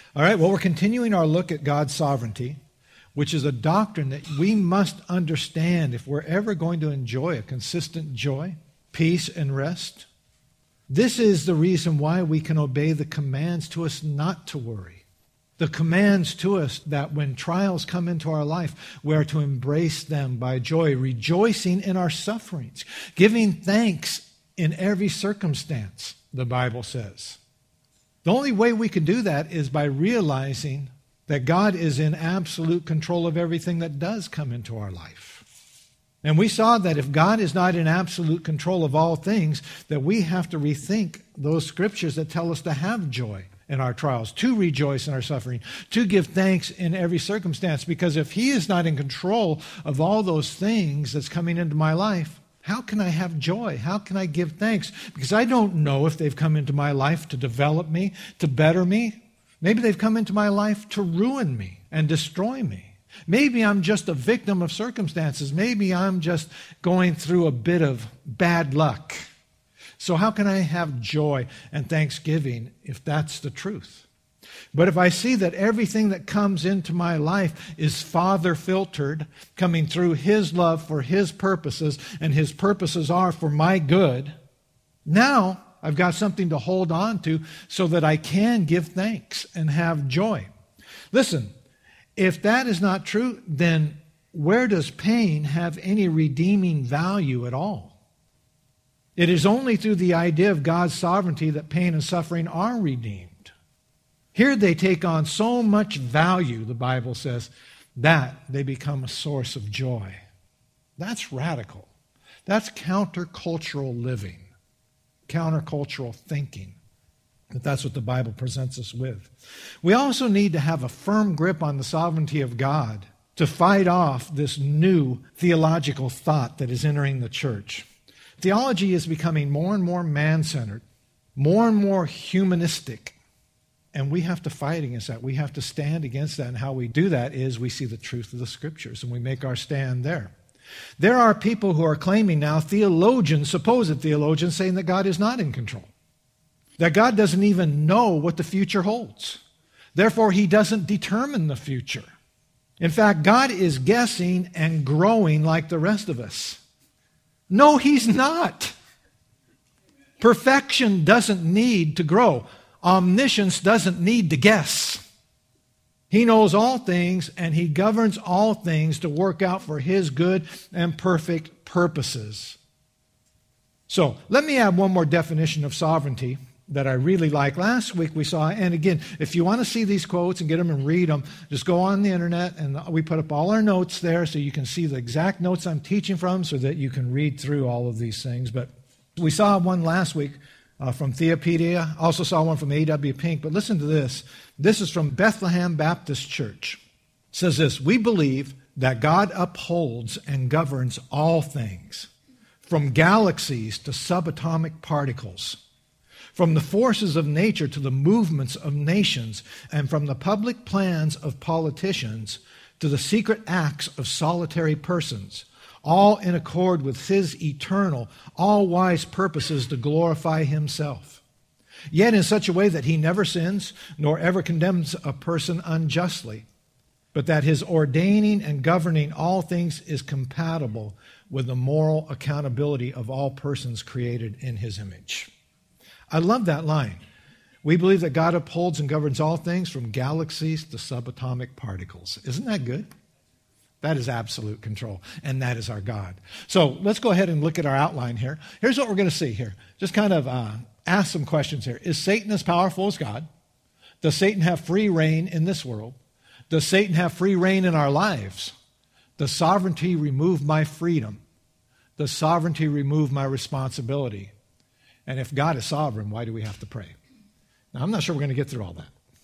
All right, well, we're continuing our look at God's sovereignty, which is a doctrine that we must understand if we're ever going to enjoy a consistent joy, peace, and rest. This is the reason why we can obey the commands to us not to worry. The commands to us that when trials come into our life, we are to embrace them by joy, rejoicing in our sufferings, giving thanks in every circumstance, the Bible says. The only way we can do that is by realizing that God is in absolute control of everything that does come into our life. And we saw that if God is not in absolute control of all things, that we have to rethink those scriptures that tell us to have joy in our trials, to rejoice in our suffering, to give thanks in every circumstance. Because if He is not in control of all those things that's coming into my life, how can I have joy? How can I give thanks? Because I don't know if they've come into my life to develop me, to better me. Maybe they've come into my life to ruin me and destroy me. Maybe I'm just a victim of circumstances. Maybe I'm just going through a bit of bad luck. So how can I have joy and thanksgiving if that's the truth? But if I see that everything that comes into my life is Father filtered, coming through His love for His purposes, and His purposes are for my good, now I've got something to hold on to so that I can give thanks and have joy. Listen, if that is not true, then where does pain have any redeeming value at all? It is only through the idea of God's sovereignty that pain and suffering are redeemed. Here they take on so much value, the Bible says, that they become a source of joy. That's radical. That's countercultural living, countercultural thinking. But that's what the Bible presents us with. We also need to have a firm grip on the sovereignty of God to fight off this new theological thought that is entering the church. Theology is becoming more and more man-centered, more and more humanistic. And we have to fight against that. We have to stand against that. And how we do that is we see the truth of the Scriptures and we make our stand there. There are people who are claiming now, theologians, supposed theologians, saying that God is not in control. That God doesn't even know what the future holds. Therefore, He doesn't determine the future. In fact, God is guessing and growing like the rest of us. No, He's not. Perfection doesn't need to grow. Omniscience doesn't need to guess. He knows all things, and He governs all things to work out for His good and perfect purposes. So, let me add one more definition of sovereignty that I really like. Last week we saw, and again, if you want to see these quotes and get them and read them, just go on the internet, and we put up all our notes there so you can see the exact notes I'm teaching from so that you can read through all of these things. But we saw one last week from Theopedia. Also saw one from A.W. Pink. But listen to this. This is from Bethlehem Baptist Church. It says this: we believe that God upholds and governs all things, from galaxies to subatomic particles, from the forces of nature to the movements of nations, and from the public plans of politicians to the secret acts of solitary persons, all in accord with His eternal, all-wise purposes to glorify Himself. Yet in such a way that He never sins, nor ever condemns a person unjustly, but that His ordaining and governing all things is compatible with the moral accountability of all persons created in His image. I love that line. We believe that God upholds and governs all things, from galaxies to subatomic particles. Isn't that good? That is absolute control, and that is our God. So let's go ahead and look at our outline here. Here's what we're going to see here. Just kind of ask some questions here. Is Satan as powerful as God? Does Satan have free reign in this world? Does Satan have free reign in our lives? Does sovereignty remove my freedom? Does sovereignty remove my responsibility? And if God is sovereign, why do we have to pray? Now, I'm not sure we're going to get through all that,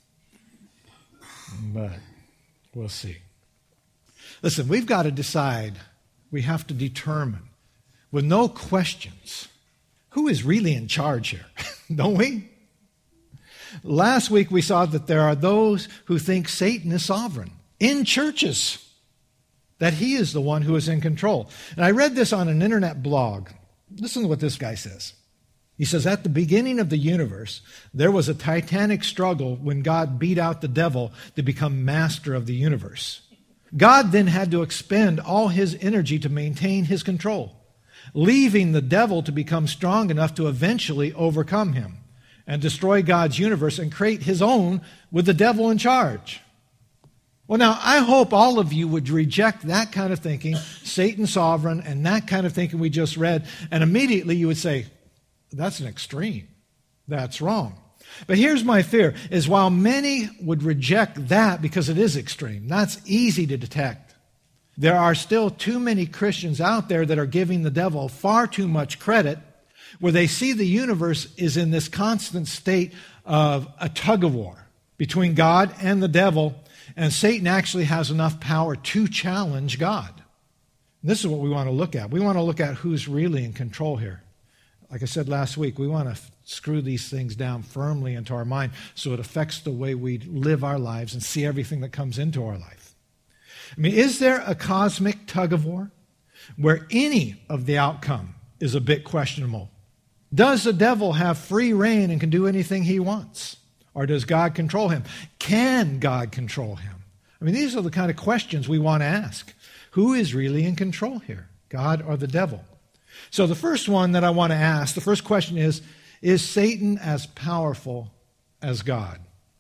but we'll see. Listen, we've got to decide, we have to determine, with no questions, who is really in charge here, don't we? Last week we saw that there are those who think Satan is sovereign in churches, that he is the one who is in control. And I read this on an internet blog. Listen to what this guy says. He says, at the beginning of the universe, there was a titanic struggle when God beat out the devil to become master of the universe. God then had to expend all his energy to maintain his control, leaving the devil to become strong enough to eventually overcome him and destroy God's universe and create his own with the devil in charge. Well, now, I hope all of you would reject that kind of thinking, Satan sovereign, and that kind of thinking we just read, and immediately you would say, that's an extreme. That's wrong. But here's my fear, is while many would reject that because it is extreme, that's easy to detect, there are still too many Christians out there that are giving the devil far too much credit, where they see the universe is in this constant state of a tug-of-war between God and the devil, and Satan actually has enough power to challenge God. This is what we want to look at. We want to look at who's really in control here. Like I said last week, we want to screw these things down firmly into our mind so it affects the way we live our lives and see everything that comes into our life. I mean, is there a cosmic tug-of-war where any of the outcome is a bit questionable? Does the devil have free reign and can do anything he wants? Or does God control him? Can God control him? I mean, these are the kind of questions we want to ask. Who is really in control here, God or the devil? So the first one that I want to ask, the first question is Satan as powerful as God?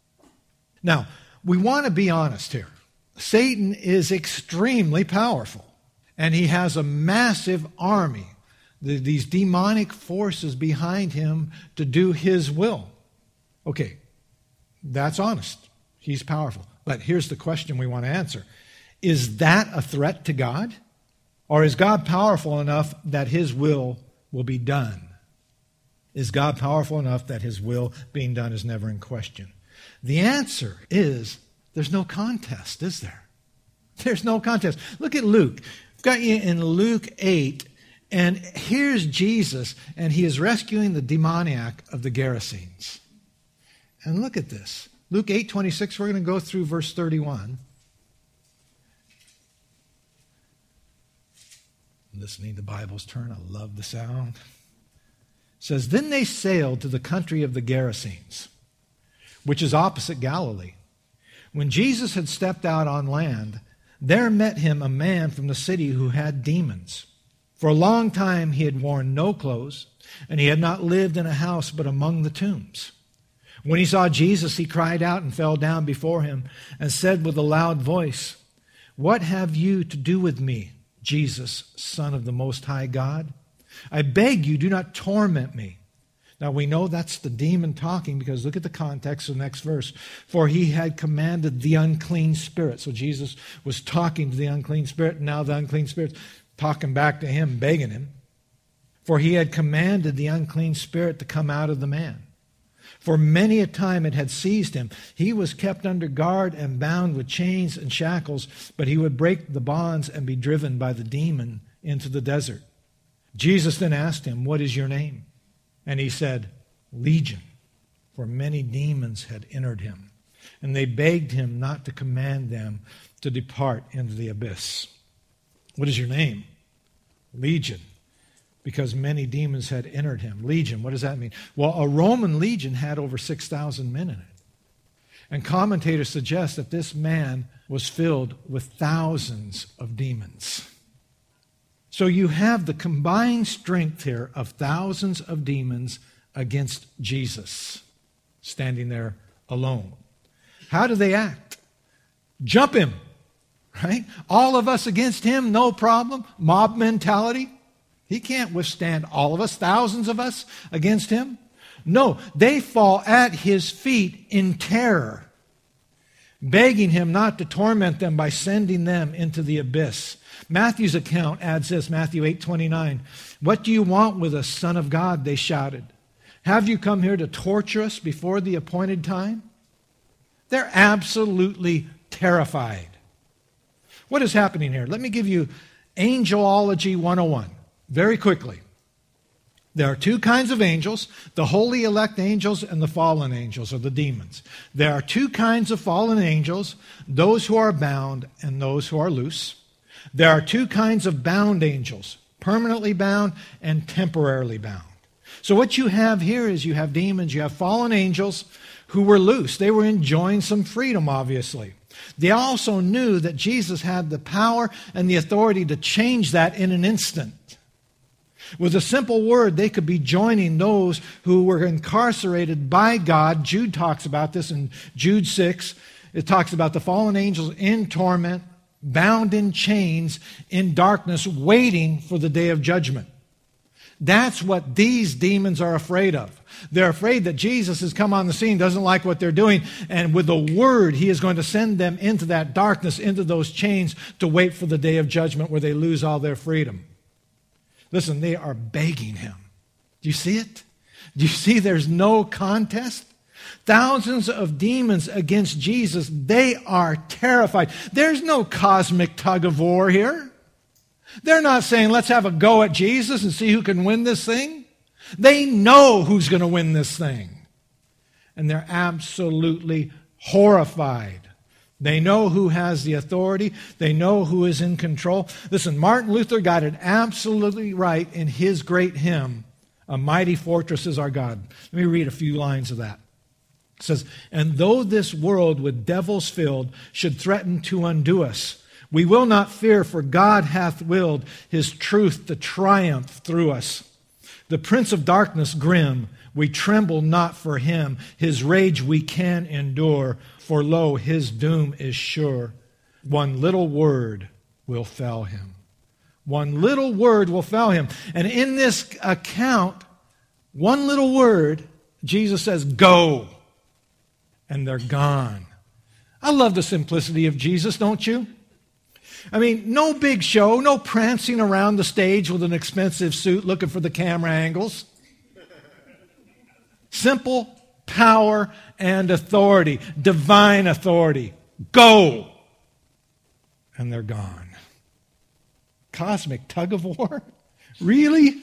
Now, we want to be honest here. Satan is extremely powerful, and he has a massive army, these demonic forces behind him to do his will. Okay, that's honest. He's powerful. But here's the question we want to answer. Is that a threat to God? Or is God powerful enough that his will be done? Is God powerful enough that his will being done is never in question? The answer is there's no contest, is there? There's no contest. Look at Luke. I've got you in Luke 8, and here's Jesus, and he is rescuing the demoniac of the Gerasenes. And look at this. Luke 8:26, we're going to go through verse 31. Listening to Bibles turn, I love the sound. It says, then they sailed to the country of the Gerasenes, which is opposite Galilee. When Jesus had stepped out on land, there met him a man from the city who had demons. For a long time he had worn no clothes, and he had not lived in a house but among the tombs. When he saw Jesus, he cried out and fell down before him and said with a loud voice, what have you to do with me, Jesus, Son of the Most High God? I beg you, do not torment me. Now we know that's the demon talking because look at the context of the next verse. For he had commanded the unclean spirit. So Jesus was talking to the unclean spirit, and now the unclean spirit's talking back to him, begging him. For he had commanded the unclean spirit to come out of the man. For many a time it had seized him. He was kept under guard and bound with chains and shackles, but he would break the bonds and be driven by the demon into the desert. Jesus then asked him, what is your name? And he said, Legion, for many demons had entered him. And they begged him not to command them to depart into the abyss. What is your name? Legion. Because many demons had entered him. Legion, what does that mean? Well, a Roman legion had over 6,000 men in it. And commentators suggest that this man was filled with thousands of demons. So you have the combined strength here of thousands of demons against Jesus, standing there alone. How do they act? Jump him, right? All of us against him, no problem. Mob mentality. He can't withstand all of us, thousands of us against him. No, they fall at his feet in terror, begging him not to torment them by sending them into the abyss. Matthew's account adds this, Matthew 8:29. What do you want with us, Son of God? They shouted. Have you come here to torture us before the appointed time? They're absolutely terrified. What is happening here? Let me give you Angelology 101 very quickly. There are two kinds of angels, the holy elect angels and the fallen angels, or the demons. There are two kinds of fallen angels, those who are bound and those who are loose. There are two kinds of bound angels, permanently bound and temporarily bound. So what you have here is you have demons, you have fallen angels who were loose. They were enjoying some freedom, obviously. They also knew that Jesus had the power and the authority to change that in an instant. With a simple word, they could be joining those who were incarcerated by God. Jude talks about this in Jude 6. It talks about the fallen angels in torment, bound in chains, in darkness, waiting for the day of judgment. That's what these demons are afraid of. They're afraid that Jesus has come on the scene, doesn't like what they're doing, and with a word, he is going to send them into that darkness, into those chains, to wait for the day of judgment where they lose all their freedom. Listen, they are begging him. Do you see it? Do you see there's no contest? Thousands of demons against Jesus. They are terrified. There's no cosmic tug of war here. They're not saying, let's have a go at Jesus and see who can win this thing. They know who's going to win this thing. And they're absolutely horrified. They know who has the authority. They know who is in control. Listen, Martin Luther got it absolutely right in his great hymn, "A Mighty Fortress is Our God." Let me read a few lines of that. It says, "And though this world with devils filled should threaten to undo us, we will not fear, for God hath willed his truth to triumph through us. The prince of darkness grim, we tremble not for him. His rage we can endure, for lo, his doom is sure. One little word will fell him." One little word will fell him. And in this account, one little word, Jesus says, "Go." And they're gone. I love the simplicity of Jesus, don't you? I mean, no big show, no prancing around the stage with an expensive suit looking for the camera angles. Simple power and authority, divine authority. Go! And they're gone. Cosmic tug of war? Really?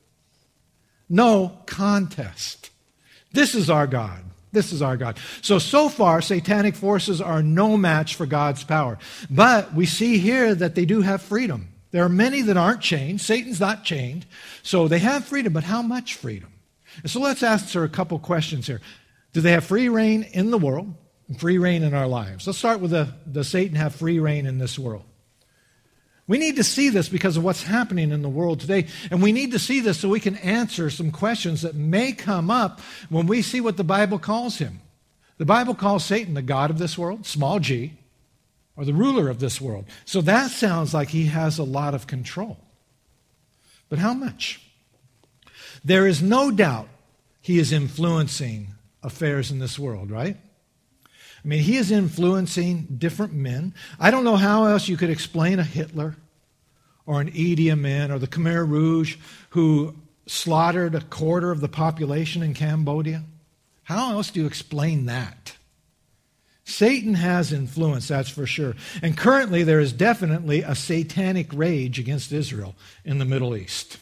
No contest. This is our God. This is our God. So far, satanic forces are no match for God's power. But we see here that they do have freedom. There are many that aren't chained. Satan's not chained. So they have freedom, but how much freedom? And so let's answer a couple questions here. Do they have free reign in the world and free reign in our lives? Let's start with does Satan have free reign in this world? We need to see this because of what's happening in the world today. And we need to see this so we can answer some questions that may come up when we see what the Bible calls him. The Bible calls Satan the god of this world, small g, or the ruler of this world. So that sounds like he has a lot of control. But how much? There is no doubt he is influencing affairs in this world, right? I mean, he is influencing different men. I don't know how else you could explain a Hitler or an Idi Amin or the Khmer Rouge who slaughtered a quarter of the population in Cambodia. How else do you explain that? Satan has influence, that's for sure. And currently there is definitely a satanic rage against Israel in the Middle East.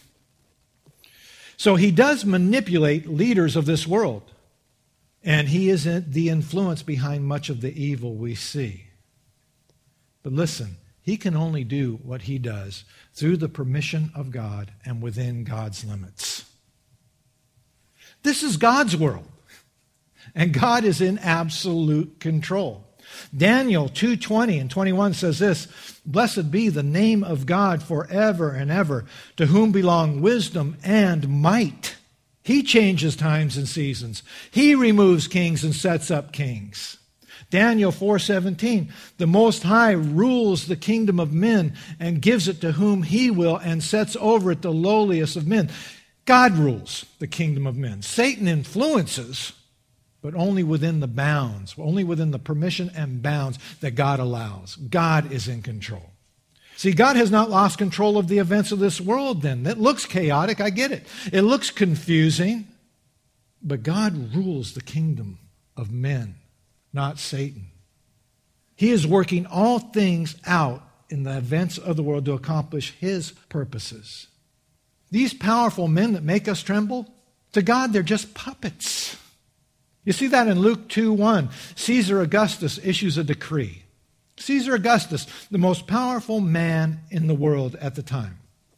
So he does manipulate leaders of this world. And he is the influence behind much of the evil we see. But listen, he can only do what he does through the permission of God and within God's limits. This is God's world. And God is in absolute control. Daniel 2:20 and 21 says this, "Blessed be the name of God forever and ever, to whom belong wisdom and might. He changes times and seasons. He removes kings and sets up kings." Daniel 4:17, "The Most High rules the kingdom of men and gives it to whom he will and sets over it the lowliest of men." God rules the kingdom of men. Satan influences, but only within the bounds, only within the permission and bounds that God allows. God is in control. See, God has not lost control of the events of this world then. It looks chaotic, I get it. It looks confusing. But God rules the kingdom of men, not Satan. He is working all things out in the events of the world to accomplish his purposes. These powerful men that make us tremble, to God they're just puppets. You see that in Luke 2:1. Caesar Augustus issues a decree. Caesar Augustus, the most powerful man in the world at the time.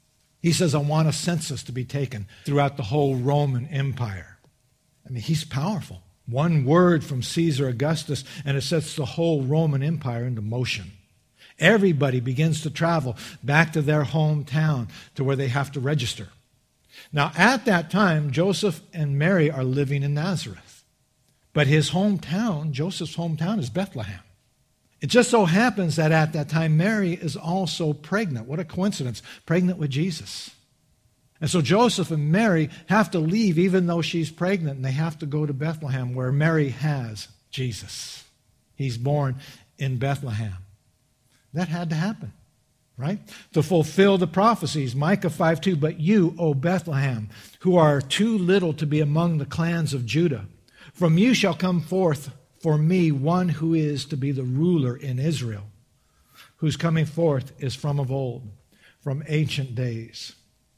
He says, I want a census to be taken throughout the whole Roman Empire. I mean, he's powerful. One word from Caesar Augustus, and it sets the whole Roman Empire into motion. Everybody begins to travel back to their hometown to where they have to register. Now, at that time, Joseph and Mary are living in Nazareth. But his hometown, Joseph's hometown, is Bethlehem. It just so happens that at that time, Mary is also pregnant. What a coincidence. Pregnant with Jesus. And so Joseph and Mary have to leave even though she's pregnant, and they have to go to Bethlehem where Mary has Jesus. He's born in Bethlehem. That had to happen, right? To fulfill the prophecies. Micah 5:2, but you, O Bethlehem, who are too little to be among the clans of Judah, from you shall come forth for me one who is to be the ruler in Israel, whose coming forth is from of old, from ancient days.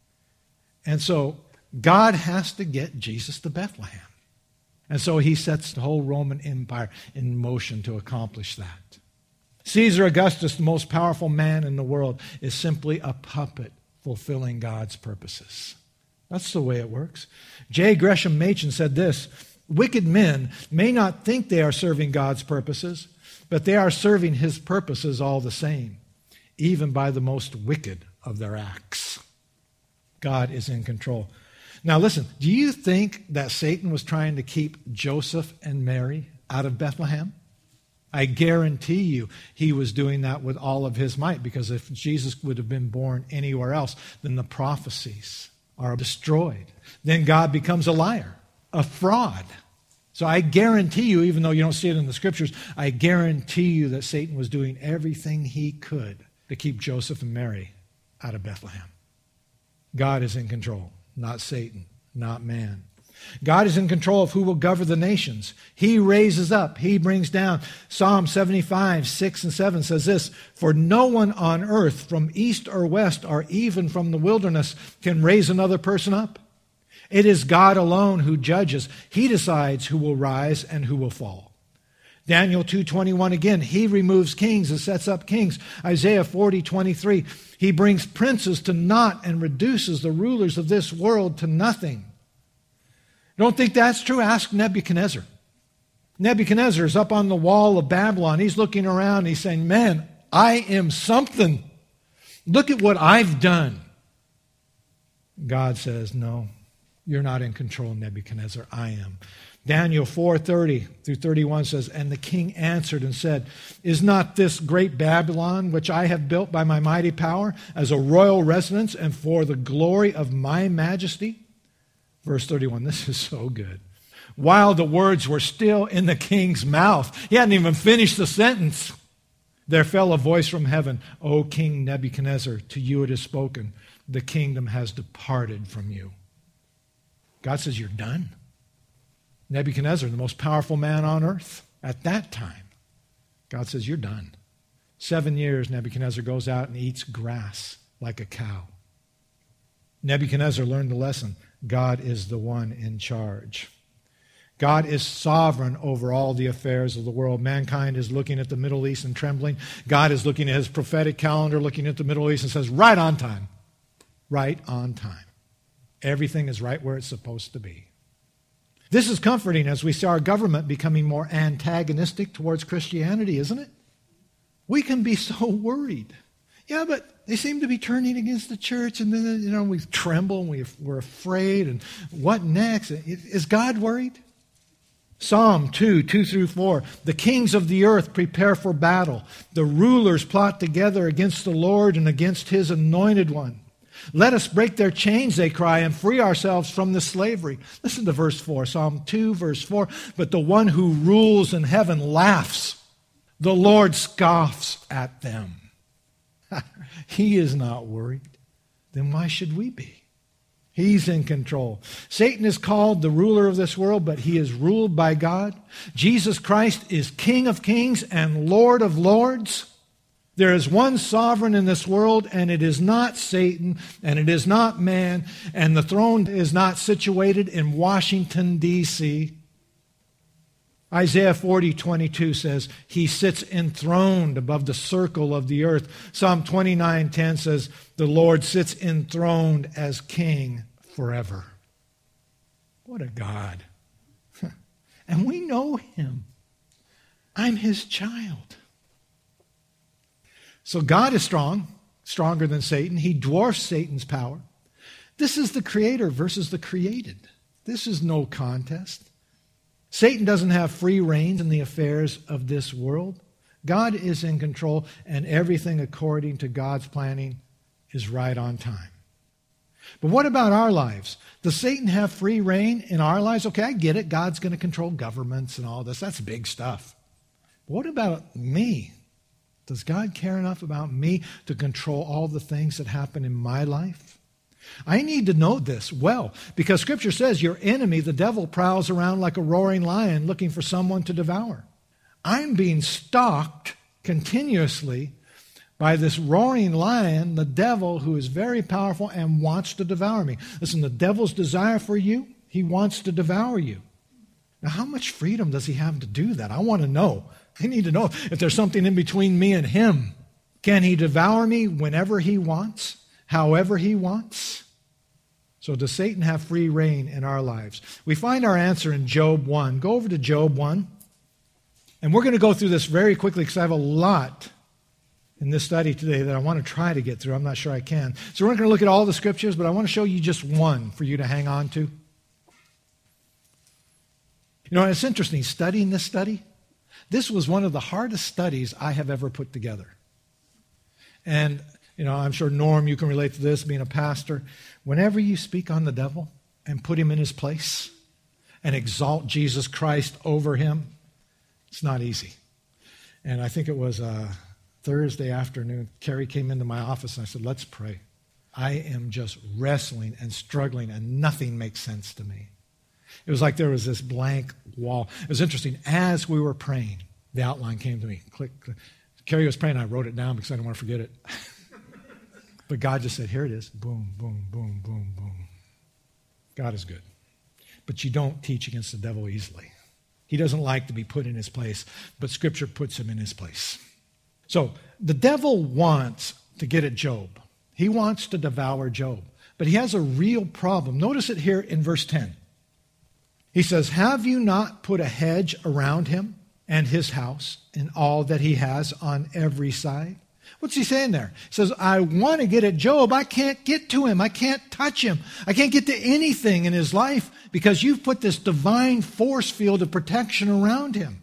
And so God has to get Jesus to Bethlehem. And so he sets the whole Roman Empire in motion to accomplish that. Caesar Augustus, the most powerful man in the world, is simply a puppet fulfilling God's purposes. That's the way it works. J. Gresham Machen said this, wicked men may not think they are serving God's purposes, but they are serving his purposes all the same, even by the most wicked of their acts. God is in control. Now listen, do you think that Satan was trying to keep Joseph and Mary out of Bethlehem? I guarantee you he was doing that with all of his might, because if Jesus would have been born anywhere else, then the prophecies are destroyed. Then God becomes a liar, a fraud. So I guarantee you, even though you don't see it in the scriptures, I guarantee you that Satan was doing everything he could to keep Joseph and Mary out of Bethlehem. God is in control, not Satan, not man. God is in control of who will govern the nations. He raises up, he brings down. Psalm 75, 6 and 7 says this, for no one on earth from east or west or even from the wilderness can raise another person up. It is God alone who judges. He decides who will rise and who will fall. Daniel 2:21 again, he removes kings and sets up kings. Isaiah 40:23, he brings princes to naught and reduces the rulers of this world to nothing. Don't think that's true? Ask Nebuchadnezzar. Nebuchadnezzar is up on the wall of Babylon. He's looking around and he's saying, man, I am something. Look at what I've done. God says, no, you're not in control, Nebuchadnezzar. I am. Daniel 4:30 through 31 says, and the king answered and said, is not this great Babylon, which I have built by my mighty power, as a royal residence and for the glory of my majesty? Verse 31, this is so good. While the words were still in the king's mouth, he hadn't even finished the sentence, there fell a voice from heaven, O King Nebuchadnezzar, to you it is spoken, the kingdom has departed from you. God says, you're done. Nebuchadnezzar, the most powerful man on earth at that time. God says, you're done. 7 years, Nebuchadnezzar goes out and eats grass like a cow. Nebuchadnezzar learned the lesson. God is the one in charge. God is sovereign over all the affairs of the world. Mankind is looking at the Middle East and trembling. God is looking at his prophetic calendar, looking at the Middle East and says, right on time. Right on time. Everything is right where it's supposed to be. This is comforting as we see our government becoming more antagonistic towards Christianity, isn't it? We can be so worried. Yeah, but they seem to be turning against the church, and then, we tremble and we're afraid, and what next? Is God worried? Psalm 2 through 4. The kings of the earth prepare for battle. The rulers plot together against the Lord and against his anointed one. Let us break their chains, they cry, and free ourselves from the slavery. Listen to verse 4, Psalm 2, verse 4. But the one who rules in heaven laughs. The Lord scoffs at them. He is not worried. Then why should we be? He's in control. Satan is called the ruler of this world, but he is ruled by God. Jesus Christ is King of kings and Lord of lords. There is one sovereign in this world, and it is not Satan, and it is not man, and the throne is not situated in Washington, D.C. Isaiah 40:22 says, he sits enthroned above the circle of the earth. Psalm 29:10 says, the Lord sits enthroned as king forever. What a God. And we know him. I'm his child. So God is strong, stronger than Satan. He dwarfs Satan's power. This is the creator versus the created. This is no contest. Satan doesn't have free rein in the affairs of this world. God is in control, and everything according to God's planning is right on time. But what about our lives? Does Satan have free rein in our lives? Okay, I get it. God's going to control governments and all this. That's big stuff. But what about me? Does God care enough about me to control all the things that happen in my life? I need to know this well, because Scripture says your enemy, the devil, prowls around like a roaring lion looking for someone to devour. I'm being stalked continuously by this roaring lion, the devil, who is very powerful and wants to devour me. Listen, the devil's desire for you, he wants to devour you. Now, how much freedom does he have to do that? I want to know. I need to know if there's something in between me and him. Can he devour me whenever he wants? However he wants? So does Satan have free rein in our lives? We find our answer in Job 1. Go over to Job 1. And we're going to go through this very quickly because I have a lot in this study today that I want to try to get through. I'm not sure I can. So we're not going to look at all the scriptures, but I want to show you just one for you to hang on to. You know, it's interesting studying this study. This was one of the hardest studies I have ever put together. And you know, I'm sure, Norm, you can relate to this, being a pastor. Whenever you speak on the devil and put him in his place and exalt Jesus Christ over him, it's not easy. And I think it was Thursday afternoon, Carrie came into my office and I said, let's pray. I am just wrestling and struggling and nothing makes sense to me. It was like there was this blank wall. It was interesting. As we were praying, the outline came to me. Click, click. Carrie was praying. I wrote it down because I didn't want to forget it. But God just said, here it is. Boom, boom, boom, boom, boom. God is good. But you don't teach against the devil easily. He doesn't like to be put in his place, but Scripture puts him in his place. So the devil wants to get at Job. He wants to devour Job. But he has a real problem. Notice it here in verse 10. He says, have you not put a hedge around him and his house and all that he has on every side? What's he saying there? He says, I want to get at Job. I can't get to him. I can't touch him. I can't get to anything in his life because you've put this divine force field of protection around him.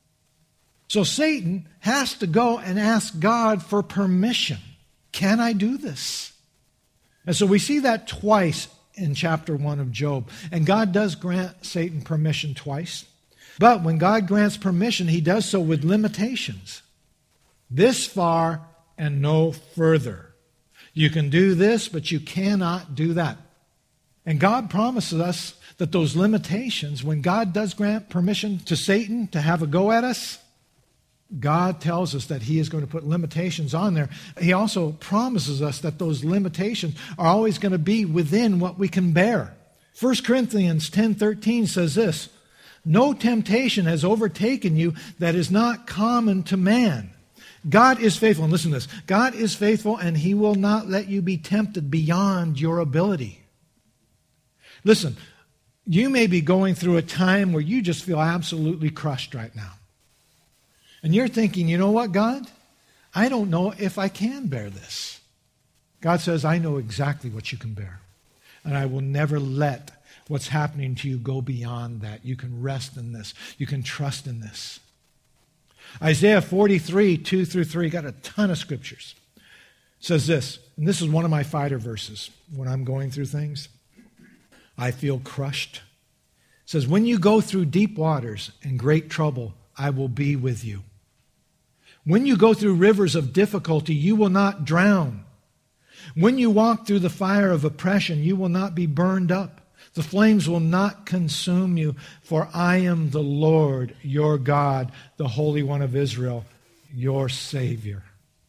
So Satan has to go and ask God for permission. Can I do this? And so we see that twice in chapter 1 of Job. And God does grant Satan permission twice. But when God grants permission, he does so with limitations. This far and no further. You can do this, but you cannot do that. And God promises us that those limitations, when God does grant permission to Satan to have a go at us, God tells us that he is going to put limitations on there. He also promises us that those limitations are always going to be within what we can bear. 1 Corinthians 10:13 says this, no temptation has overtaken you that is not common to man. God is faithful, and listen to this, God is faithful and he will not let you be tempted beyond your ability. Listen, you may be going through a time where you just feel absolutely crushed right now. And you're thinking, you know what, God? I don't know if I can bear this. God says, I know exactly what you can bear. And I will never let what's happening to you go beyond that. You can rest in this. You can trust in this. Isaiah 43, 2 through 3, got a ton of scriptures. Says this, and this is one of my fighter verses when I'm going through things. I feel crushed. It says, when you go through deep waters and great trouble, I will be with you. When you go through rivers of difficulty, you will not drown. When you walk through the fire of oppression, you will not be burned up. The flames will not consume you, for I am the Lord, your God, the Holy One of Israel, your Savior.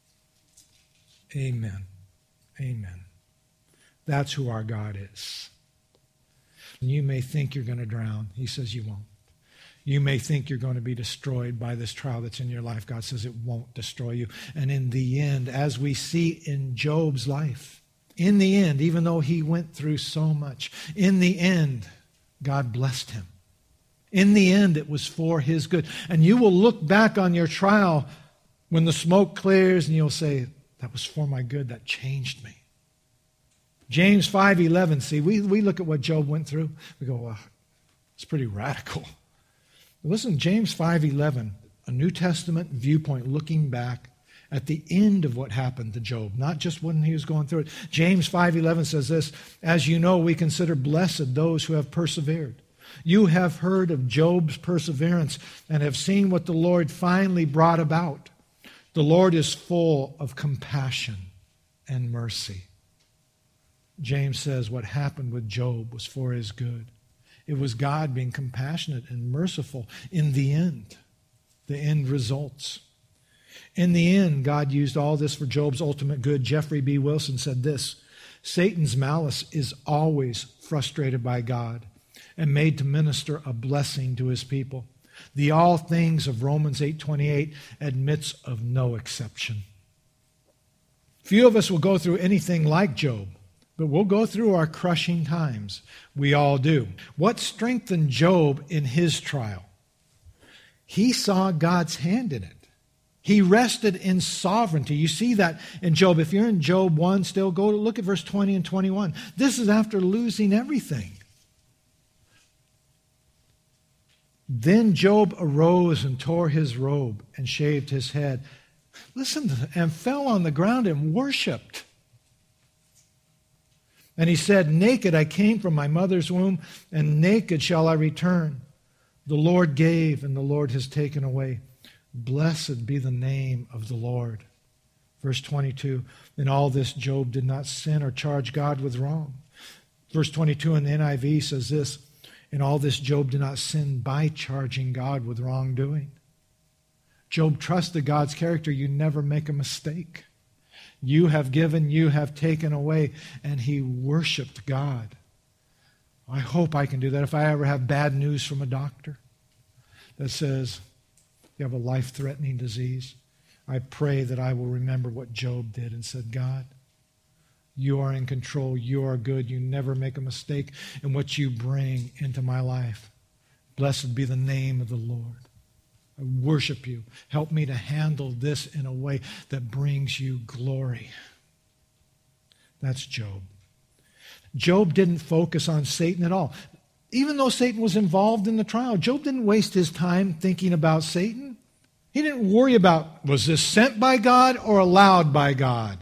Amen. Amen. That's who our God is. And you may think you're going to drown. He says you won't. You may think you're going to be destroyed by this trial that's in your life. God says it won't destroy you. And in the end, as we see in Job's life, in the end, even though he went through so much, in the end, God blessed him. In the end, it was for his good. And you will look back on your trial when the smoke clears and you'll say, that was for my good, that changed me. James 5:11, see, we look at what Job went through. We go, well, it's pretty radical. But listen, James 5:11, a New Testament viewpoint looking back at the end of what happened to Job, not just when he was going through it. James 5:11 says this, as you know, we consider blessed those who have persevered. You have heard of Job's perseverance and have seen what the Lord finally brought about. The Lord is full of compassion and mercy. James says what happened with Job was for his good. It was God being compassionate and merciful in the end. The end results. In the end, God used all this for Job's ultimate good. Jeffrey B. Wilson said this, Satan's malice is always frustrated by God and made to minister a blessing to his people. The all things of Romans 8:28 admits of no exception. Few of us will go through anything like Job, but we'll go through our crushing times. We all do. What strengthened Job in his trial? He saw God's hand in it. He rested in sovereignty. You see that in Job. If you're in Job 1 still, go look at verse 20 and 21. This is after losing everything. Then Job arose and tore his robe and shaved his head. Listen to that, and fell on the ground and worshipped. And he said, naked I came from my mother's womb, and naked shall I return. The Lord gave, and the Lord has taken away. Blessed be the name of the Lord. Verse 22, in all this Job did not sin or charge God with wrong. Verse 22 in the NIV says this, in all this Job did not sin by charging God with wrongdoing. Job trusted God's character. You never make a mistake. You have given, you have taken away, and he worshiped God. I hope I can do that. If I ever have bad news from a doctor that says you have a life-threatening disease, I pray that I will remember what Job did and said, God, you are in control. You are good. You never make a mistake in what you bring into my life. Blessed be the name of the Lord. I worship you. Help me to handle this in a way that brings you glory. That's Job. Job didn't focus on Satan at all. Even though Satan was involved in the trial, Job didn't waste his time thinking about Satan. He didn't worry about, was this sent by God or allowed by God?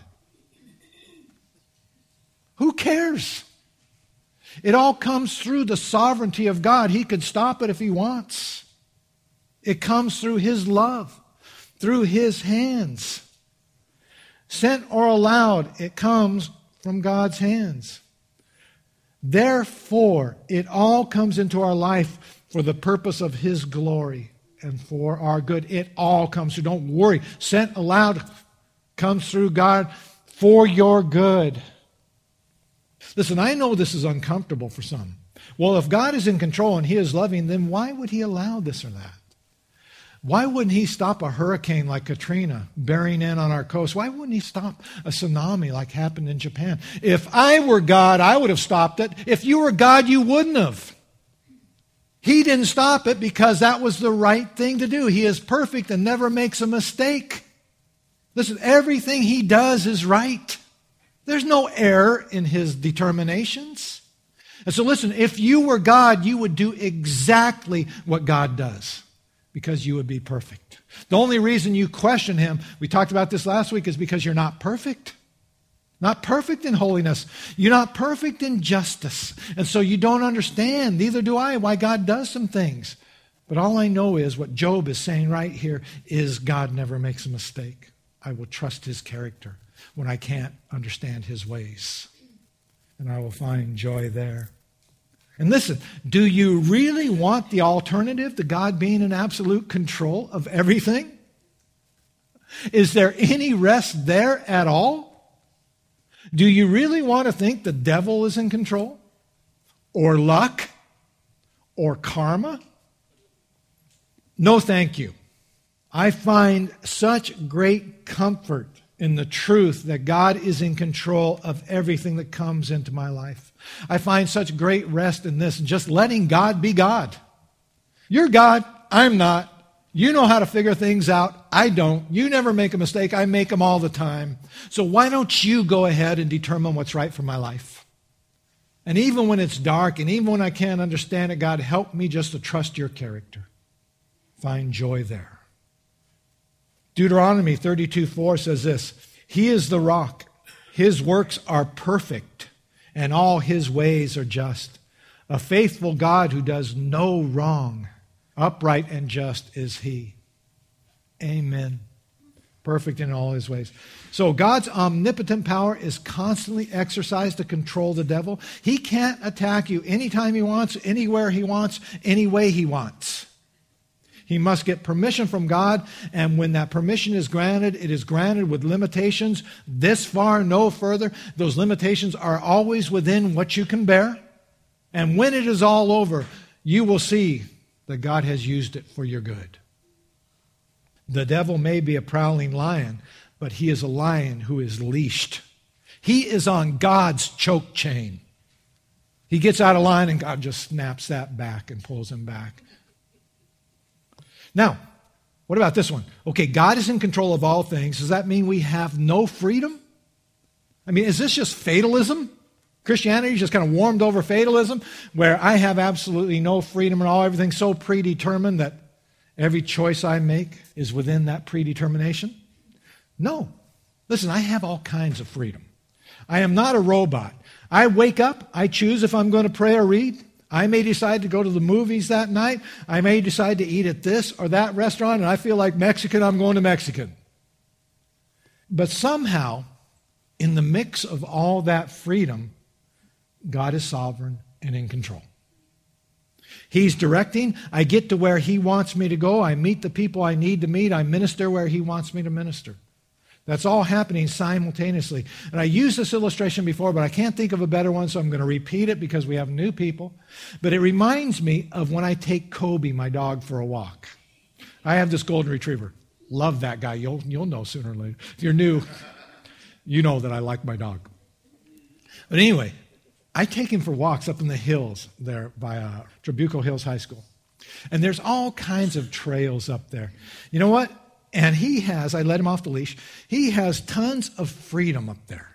Who cares? It all comes through the sovereignty of God. He could stop it if he wants. It comes through his love, through his hands. Sent or allowed, it comes from God's hands. Therefore, it all comes into our life for the purpose of his glory and for our good. It all comes through. Don't worry. Sent, allowed, comes through God for your good. Listen, I know this is uncomfortable for some. Well, if God is in control and he is loving, then why would he allow this or that? Why wouldn't he stop a hurricane like Katrina bearing in on our coast? Why wouldn't he stop a tsunami like happened in Japan? If I were God, I would have stopped it. If you were God, you wouldn't have. He didn't stop it because that was the right thing to do. He is perfect and never makes a mistake. Listen, everything he does is right. There's no error in his determinations. And so listen, if you were God, you would do exactly what God does because you would be perfect. The only reason you question him, we talked about this last week, is because you're not perfect. Not perfect in holiness. You're not perfect in justice. And so you don't understand, neither do I, why God does some things. But all I know is what Job is saying right here is God never makes a mistake. I will trust his character when I can't understand his ways. And I will find joy there. And listen, do you really want the alternative to God being in absolute control of everything? Is there any rest there at all? Do you really want to think the devil is in control? Or luck? Or karma? No, thank you. I find such great comfort in the truth that God is in control of everything that comes into my life. I find such great rest in this, just letting God be God. You're God, I'm not. You know how to figure things out, I don't. You never make a mistake, I make them all the time. So why don't you go ahead and determine what's right for my life? And even when it's dark, and even when I can't understand it, God, help me just to trust your character. Find joy there. Deuteronomy 32:4 says this, He is the rock, His works are perfect, and all His ways are just. A faithful God who does no wrong, upright and just is He. Amen. Perfect in all His ways. So God's omnipotent power is constantly exercised to control the devil. He can't attack you anytime He wants, anywhere He wants, any way He wants. He must get permission from God, and when that permission is granted, it is granted with limitations. This far, no further. Those limitations are always within what you can bear. And when it is all over, you will see that God has used it for your good. The devil may be a prowling lion, but he is a lion who is leashed. He is on God's choke chain. He gets out of line, and God just snaps that back and pulls him back. Now, what about this one? Okay, God is in control of all things. Does that mean we have no freedom? I mean, is this just fatalism? Christianity is just kind of warmed over fatalism, where I have absolutely no freedom and everything's so predetermined that every choice I make is within that predetermination? No. Listen, I have all kinds of freedom. I am not a robot. I wake up, I choose if I'm going to pray or read. I may decide to go to the movies that night. I may decide to eat at this or that restaurant, and I feel like Mexican, I'm going to Mexican. But somehow, in the mix of all that freedom, God is sovereign and in control. He's directing. I get to where He wants me to go. I meet the people I need to meet. I minister where He wants me to minister. That's all happening simultaneously. And I used this illustration before, but I can't think of a better one, so I'm going to repeat it because we have new people. But it reminds me of when I take Kobe, my dog, for a walk. I have this golden retriever. Love that guy. You'll know sooner or later. If you're new, you know that I like my dog. But anyway, I take him for walks up in the hills there by Trabuco Hills High School. And there's all kinds of trails up there. You know what? And I let him off the leash, he has tons of freedom up there.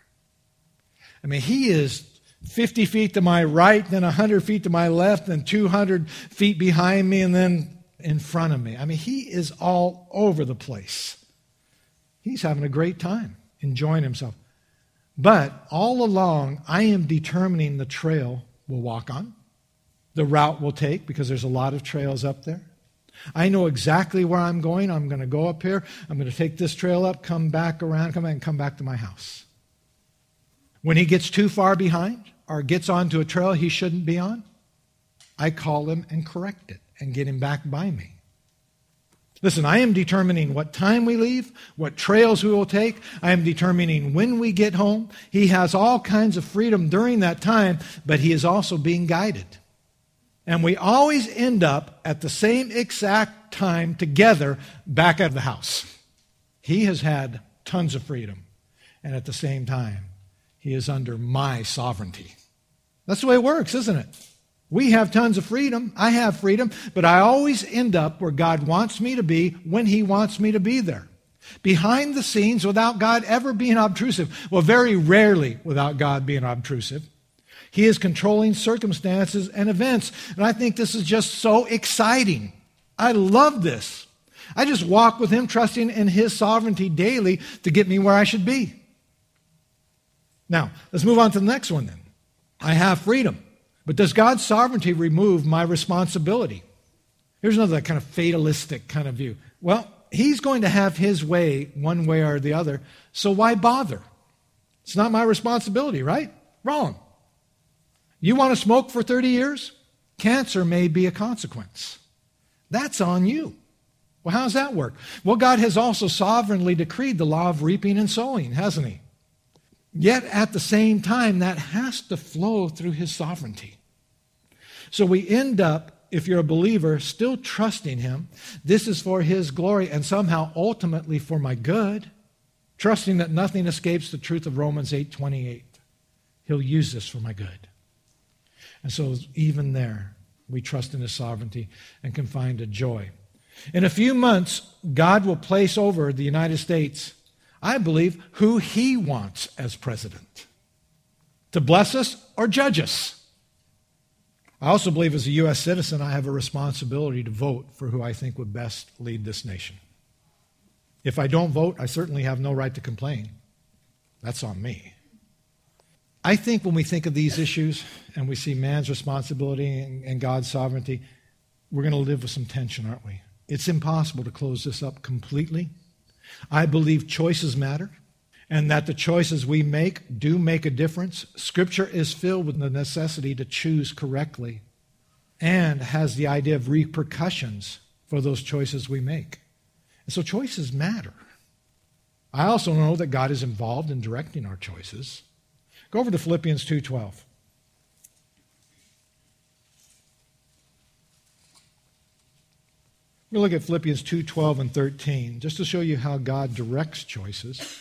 I mean, he is 50 feet to my right, then 100 feet to my left, then 200 feet behind me, and then in front of me. I mean, he is all over the place. He's having a great time, enjoying himself. But all along, I am determining the trail we'll walk on, the route we'll take, because there's a lot of trails up there. I know exactly where I'm going. I'm going to go up here. I'm going to take this trail up, come back around, and come back to my house. When he gets too far behind or gets onto a trail he shouldn't be on, I call him and correct it and get him back by me. Listen, I am determining what time we leave, what trails we will take. I am determining when we get home. He has all kinds of freedom during that time, but he is also being guided. And we always end up at the same exact time together back at the house. He has had tons of freedom, and at the same time, he is under my sovereignty. That's the way it works, isn't it? We have tons of freedom. I have freedom, but I always end up where God wants me to be when He wants me to be there. Behind the scenes, without God ever being obtrusive. Well, very rarely without God being obtrusive. He is controlling circumstances and events. And I think this is just so exciting. I love this. I just walk with Him, trusting in His sovereignty daily to get me where I should be. Now, let's move on to the next one then. I have freedom. But does God's sovereignty remove my responsibility? Here's another kind of fatalistic kind of view. Well, He's going to have His way one way or the other, so why bother? It's not my responsibility, right? Wrong. You want to smoke for 30 years? Cancer may be a consequence. That's on you. Well, how does that work? Well, God has also sovereignly decreed the law of reaping and sowing, hasn't He? Yet at the same time, that has to flow through His sovereignty. So we end up if you're a believer, still trusting Him, this is for His glory and somehow ultimately for my good, trusting that nothing escapes the truth of Romans 8:28. He'll use this for my good. And so even there, we trust in His sovereignty and can find a joy. In a few months, God will place over the United States, I believe, who He wants as president, to bless us or judge us. I also believe as a U.S. citizen, I have a responsibility to vote for who I think would best lead this nation. If I don't vote, I certainly have no right to complain. That's on me. I think when we think of these issues and we see man's responsibility and God's sovereignty, we're going to live with some tension, aren't we? It's impossible to close this up completely. I believe choices matter, and that the choices we make do make a difference. Scripture is filled with the necessity to choose correctly and has the idea of repercussions for those choices we make. And so choices matter. I also know that God is involved in directing our choices. Go over to Philippians 2:12. We'll look at Philippians 2:12 and 13, just to show you how God directs choices.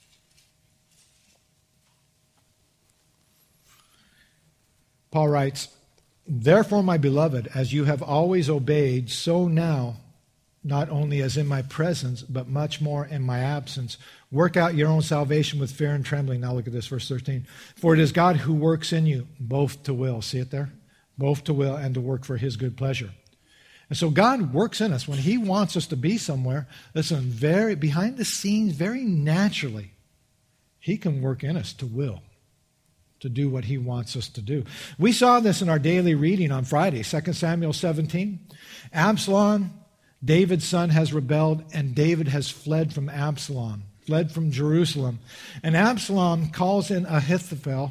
Paul writes, "Therefore, my beloved, as you have always obeyed, so now, not only as in my presence, but much more in my absence, work out your own salvation with fear and trembling." Now look at this, verse 13. "For it is God who works in you, both to will," see it there? Both to will and to work for His good pleasure. And so God works in us. When He wants us to be somewhere, listen, very behind the scenes, very naturally, He can work in us to will, to do what He wants us to do. We saw this in our daily reading on Friday, 2 Samuel 17. Absalom, David's son, has rebelled, and David has fled from Absalom, fled from Jerusalem. And Absalom calls in Ahithophel,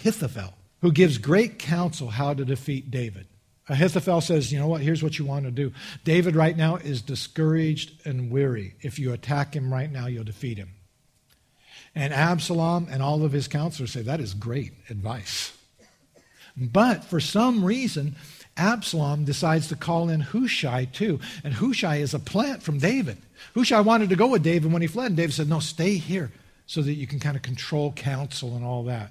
who gives great counsel how to defeat David. Ahithophel says, you know what, here's what you want to do. David right now is discouraged and weary. If you attack him right now, you'll defeat him. And Absalom and all of his counselors say, that is great advice. But for some reason, Absalom decides to call in Hushai too. And Hushai is a plant from David. Hushai wanted to go with David when he fled. And David said, no, stay here so that you can kind of control counsel and all that.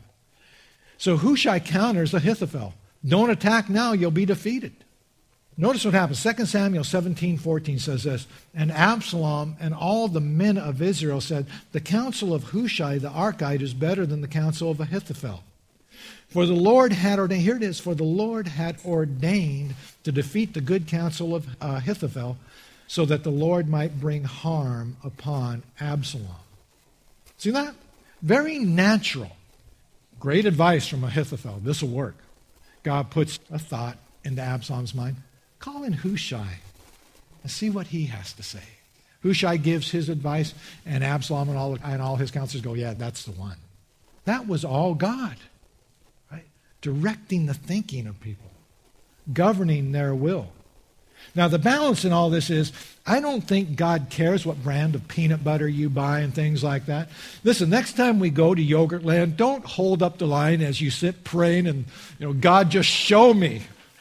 So Hushai counters Ahithophel. Don't attack now, you'll be defeated. Notice what happens. 2 Samuel 17:14 says this, "And Absalom and all the men of Israel said, the counsel of Hushai the Archite is better than the counsel of Ahithophel. For the Lord had ordained," here it is, "for the Lord had ordained to defeat the good counsel of Ahithophel, so that the Lord might bring harm upon Absalom." See that? Very natural. Great advice from Ahithophel. This will work. God puts a thought into Absalom's mind. Call in Hushai and see what he has to say. Hushai gives his advice, and Absalom and all his counselors go, yeah, that's the one. That was all God, right? Directing the thinking of people, governing their will. Now, the balance in all this is, I don't think God cares what brand of peanut butter you buy and things like that. Listen, next time we go to Yogurtland, don't hold up the line as you sit praying and, God, just show me.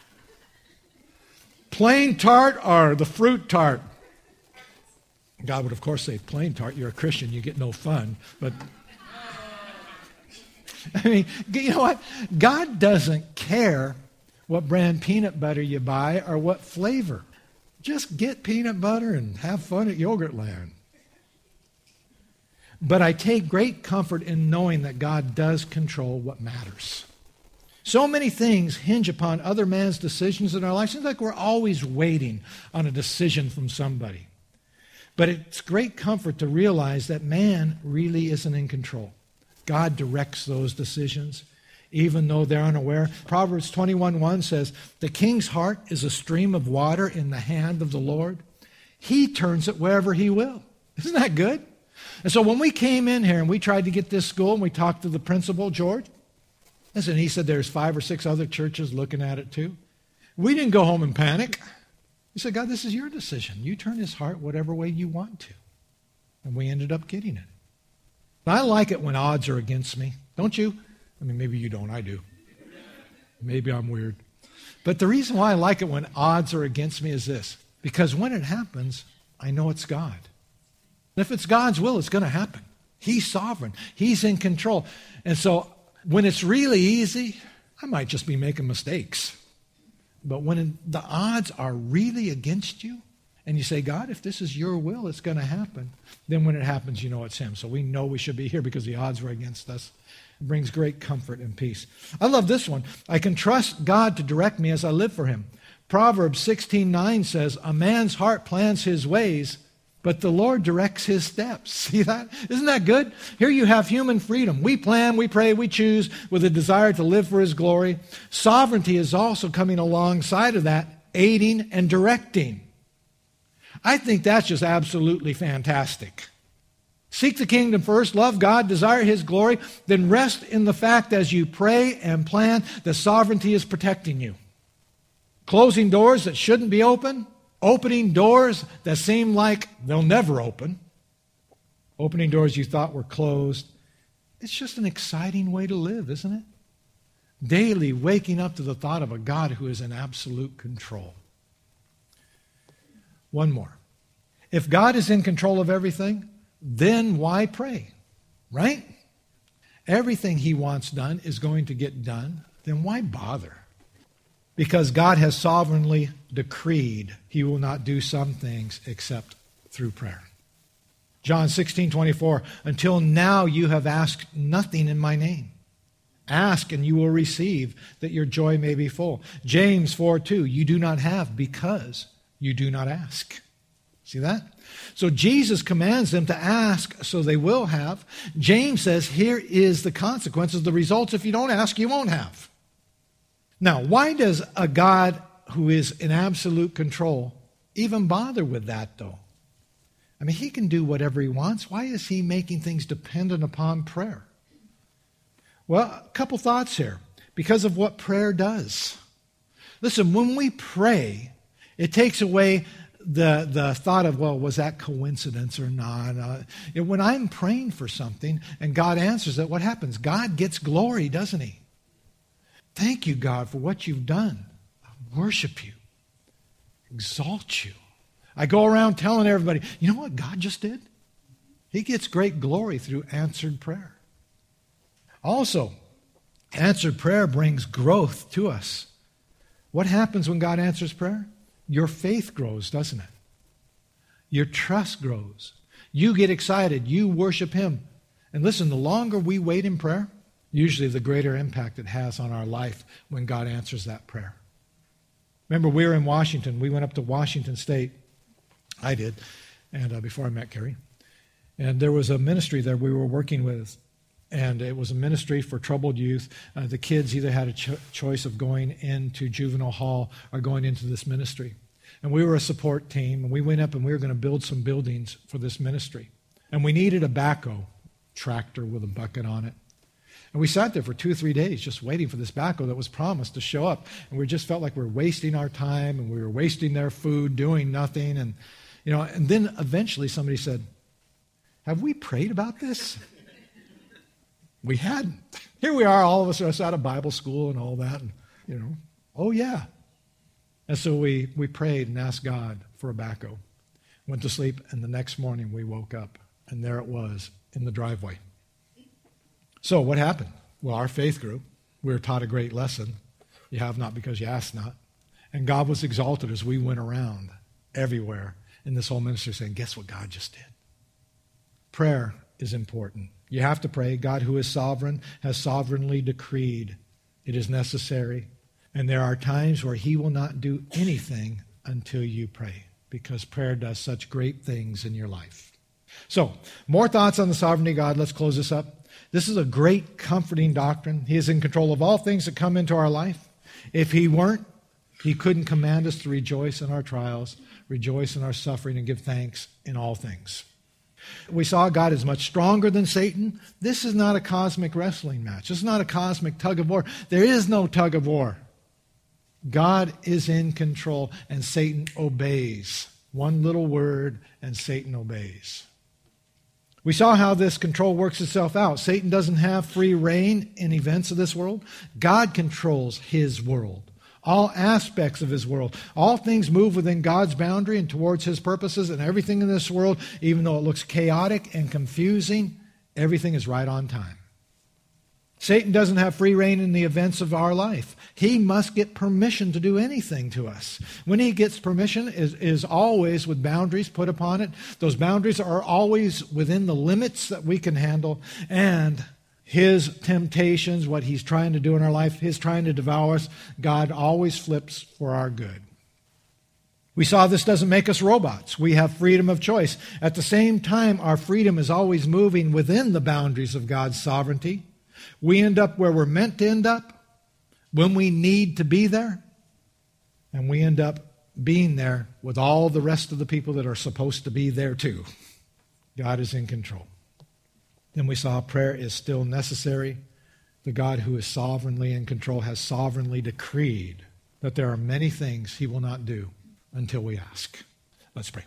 Plain tart or the fruit tart? God would, of course, say, plain tart, you're a Christian, you get no fun. But, I mean, you know what? God doesn't care what brand peanut butter you buy or what flavor. Just get peanut butter and have fun at Yogurtland. But I take great comfort in knowing that God does control what matters. So many things hinge upon other man's decisions in our life. It seems like we're always waiting on a decision from somebody. But it's great comfort to realize that man really isn't in control. God directs those decisions, even though they're unaware. Proverbs 21:1 says, "The king's heart is a stream of water in the hand of the Lord. He turns it wherever He will." Isn't that good? And so when we came in here and we tried to get this school and we talked to the principal, George, listen, he said there's 5 or 6 other churches looking at it too. We didn't go home and panic. We said, God, this is your decision. You turn his heart whatever way you want to. And we ended up getting it. I like it when odds are against me. Don't you? I mean, maybe you don't. I do. Maybe I'm weird. But the reason why I like it when odds are against me is this. Because when it happens, I know it's God. And if it's God's will, it's going to happen. He's sovereign. He's in control. And so when it's really easy, I might just be making mistakes. But when the odds are really against you, and you say, God, if this is your will, it's going to happen. Then when it happens, you know it's him. So we know we should be here because the odds were against us. It brings great comfort and peace. I love this one. I can trust God to direct me as I live for him. Proverbs 16:9 says, a man's heart plans his ways, but the Lord directs his steps. See that? Isn't that good? Here you have human freedom. We plan, we pray, we choose with a desire to live for his glory. Sovereignty is also coming alongside of that, aiding and directing. I think that's just absolutely fantastic. Seek the kingdom first, love God, desire his glory, then rest in the fact as you pray and plan that sovereignty is protecting you. Closing doors that shouldn't be open, opening doors that seem like they'll never open, opening doors you thought were closed. It's just an exciting way to live, isn't it? Daily waking up to the thought of a God who is in absolute control. One more. If God is in control of everything, then why pray? Right? Everything he wants done is going to get done. Then why bother? Because God has sovereignly decreed he will not do some things except through prayer. John 16:24, until now you have asked nothing in my name. Ask and you will receive, that your joy may be full. James 4:2, you do not have because you do not ask. See that? So Jesus commands them to ask so they will have. James says here is the consequences, the results. If you don't ask, you won't have. Now, why does a God who is in absolute control even bother with that, though? I mean, he can do whatever he wants. Why is he making things dependent upon prayer? Well, a couple thoughts here. Because of what prayer does. Listen, when we pray, it takes away the thought of, well, was that coincidence or not? When I'm praying for something and God answers it, what happens? God gets glory, doesn't he? Thank you, God, for what you've done. I worship you. Exalt you. I go around telling everybody, you know what God just did? He gets great glory through answered prayer. Also, answered prayer brings growth to us. What happens when God answers prayer? Your faith grows, doesn't it? Your trust grows. You get excited. You worship him. And listen, the longer we wait in prayer, usually the greater impact it has on our life when God answers that prayer. Remember, we were in Washington. We went up to Washington State. I did, and before I met Carrie. And there was a ministry there we were working with. And it was a ministry for troubled youth. The kids either had a choice of going into juvenile hall or going into this ministry. And we were a support team, and we went up and we were going to build some buildings for this ministry. And we needed a backhoe tractor with a bucket on it. And we sat there for 2 or 3 days just waiting for this backhoe that was promised to show up. And we just felt like we were wasting our time and we were wasting their food, doing nothing. And, and then eventually somebody said, have we prayed about this? We hadn't. Here we are, all of us out of Bible school and all that. And, oh yeah. And so we prayed and asked God for a backhoe. Went to sleep, and the next morning we woke up, and there it was in the driveway. So what happened? Well, our faith grew. We were taught a great lesson. You have not because you ask not. And God was exalted as we went around everywhere in this whole ministry saying, guess what God just did? Prayer is important. You have to pray. God, who is sovereign, has sovereignly decreed it is necessary. And there are times where he will not do anything until you pray, because prayer does such great things in your life. So, more thoughts on the sovereignty of God. Let's close this up. This is a great, comforting doctrine. He is in control of all things that come into our life. If he weren't, he couldn't command us to rejoice in our trials, rejoice in our suffering, and give thanks in all things. We saw God is much stronger than Satan. This is not a cosmic wrestling match. This is not a cosmic tug of war. There is no tug of war. God is in control, and Satan obeys. One little word, and Satan obeys. We saw how this control works itself out. Satan doesn't have free reign in events of this world. God controls his world. all aspects of his world. All things move within God's boundary and towards his purposes, and everything in this world, even though it looks chaotic and confusing, everything is right on time. Satan doesn't have free rein in the events of our life. He must get permission to do anything to us. When he gets permission, is always with boundaries put upon it. Those boundaries are always within the limits that we can handle. And his temptations, what he's trying to do in our life, his trying to devour us, God always flips for our good. We saw this doesn't make us robots. We have freedom of choice. At the same time, our freedom is always moving within the boundaries of God's sovereignty. We end up where we're meant to end up, when we need to be there, and we end up being there with all the rest of the people that are supposed to be there too. God is in control. Then we saw prayer is still necessary. The God who is sovereignly in control has sovereignly decreed that there are many things he will not do until we ask. Let's pray.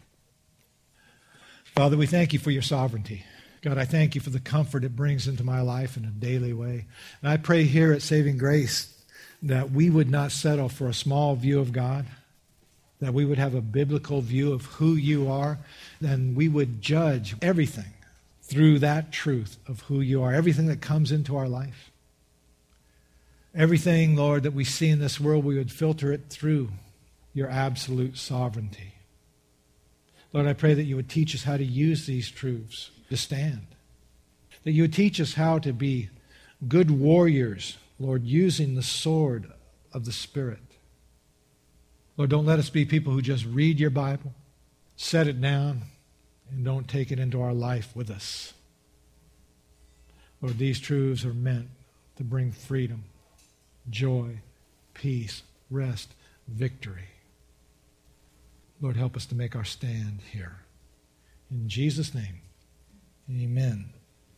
Father, we thank you for your sovereignty. God, I thank you for the comfort it brings into my life in a daily way. And I pray here at Saving Grace that we would not settle for a small view of God, that we would have a biblical view of who you are, and we would judge everything through that truth of who you are, everything that comes into our life. Everything, Lord, that we see in this world, we would filter it through your absolute sovereignty. Lord, I pray that you would teach us how to use these truths to stand. That you would teach us how to be good warriors, Lord, using the sword of the Spirit. Lord, don't let us be people who just read your Bible, set it down, and don't take it into our life with us. Lord, these truths are meant to bring freedom, joy, peace, rest, victory. Lord, help us to make our stand here. In Jesus' name, amen.